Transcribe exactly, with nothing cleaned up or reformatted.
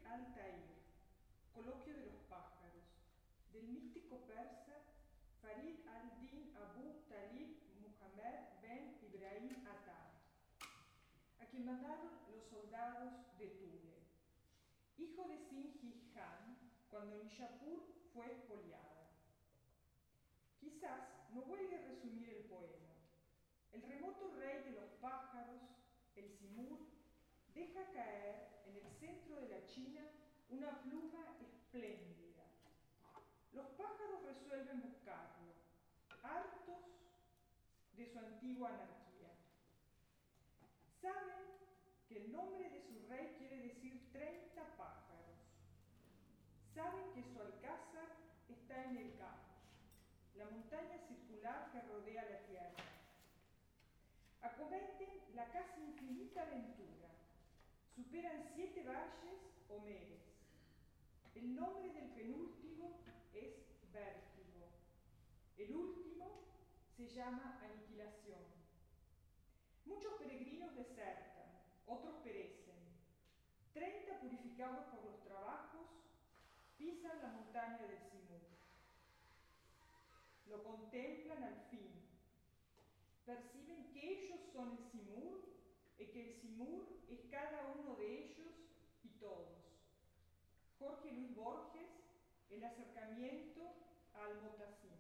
al-Tair, Coloquio de los pájaros, del místico persa Farid al-Din Abu Talib Muhammad ben Ibrahim Attar, a quien mandaron los soldados de Tule, hijo de Singis Khan, cuando Nishapur fue expoliada. Quizás no huelgue resumir el poema. El remoto rey de los pájaros, el Simur, deja caer en el centro de la China una pluma espléndida. Los pájaros resuelven buscarlo, hartos de su antigua anarquía. Saben que el nombre de su rey quiere decir treinta pájaros. Saben que su alcázar está en el Cap, la montaña circular que rodea la tierra. Acometen la casi infinita aventura. Superan siete valles o meres. El nombre del penúltimo es Vértigo. El último se llama Aniquilación. Muchos peregrinos desertan, otros perecen. Treinta purificados por los trabajos pisan la montaña del Simur. Lo contemplan al fin. Perciben que ellos son el Simur y que el Simur es cada uno de ellos y todos. Jorge Luis Borges, El acercamiento al Motacín.